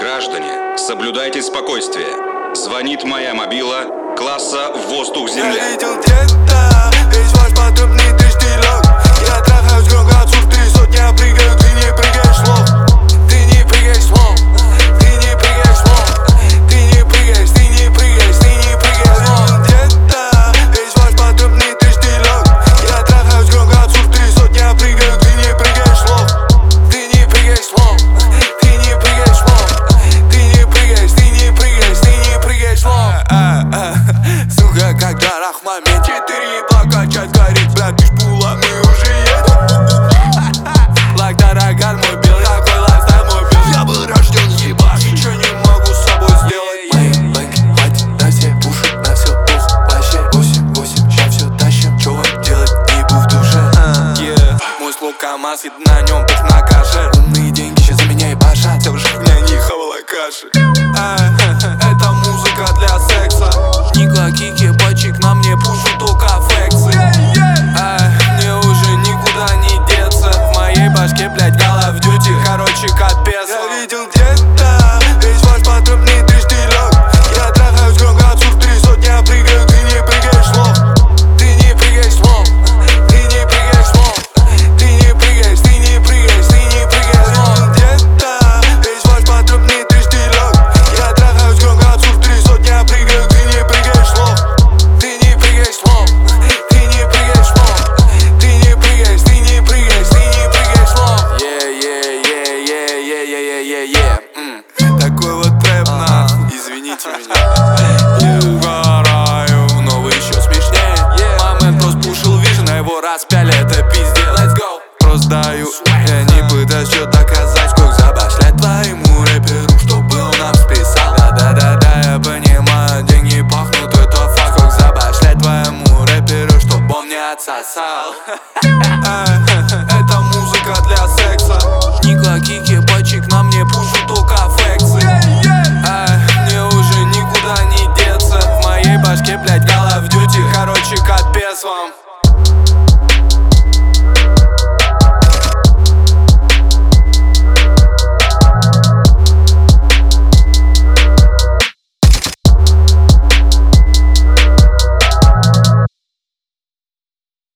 Граждане, соблюдайте спокойствие. Звонит моя мобила класса «Воздух-Земля». Я видел где-то весь ваш потребный дыштилок. Я трахаюсь громко, отсюда 3 сотни, я прыгаю, ты не прыгаешь слов. Ты не прыгаешь слов. Ты не прыгаешь слов. Ты не прыгаешь, ты не прыгаешь, ты не прыгаешь слов. Где-то весь ваш потребный дыштилок. Я трахаюсь громко, отсюда 3 сотни, я прыгаю, ты не прыгаешь слов. Ты не прыгаешь слов. Ты не прыгаешь слов. Ты не прыгаешь, ты не прыгаешь, ты не прыгаешь слов. Сука, когда рах в моменте 4 качать горит, брат, бишпула, мы уже едем. Лак дороган мой бел, такой лайфстайл мой бел. Я был рожден ебать, ничего не могу с собой сделать. Мои бэки хватит на все, пушит на все пух. Вообще 8-8, ща все тащим, чё вам делать, ебу в душе. Мой слуг КамАЗ, и на нем пух на каше. Умные деньги щас за меня ебашат, вся ваша хуйня не хавала каши. Это музыка для секса. Никла, кики, бачик, на мне пушит только флексы. Мне уже никуда не деться. В моей башке, блядь, Call of Duty, короче, капец. Я видел где-то весь ваш потребный дыштилок. Я трахаюсь громко, отсюда 3 сотни, я прыгаю, ты не прыгаешь слов. Ты не прыгаешь слов. Ты не прыгаешь слов. Ты не прыгаешь, ты не прыгаешь, ты не прыгаешь слов. Где-то весь ваш потребный дыштилок. Я трахаюсь громко, отсюда 3 сотни, я прыгаю, ты не прыгаешь слов. Ты не прыгаешь слов. Ты не прыгаешь слов. Ты не прыгаешь, ты не прыгаешь, ты не прыгаешь слов. Такой вот трэп, нахуй. Извините меня. Угораю, но вы еще смешнее. Момент просто пушил вижен, а его распяли, это пиздец. Let's go. Просто даю, я не пытаюсь что доказать. Сколько забашлять твоему рэперу, чтобы он нам списал. Да-да-да, я понимаю, деньги пахнут, это факт. Сколько забашлять твоему рэперу, чтобы он не отсосал.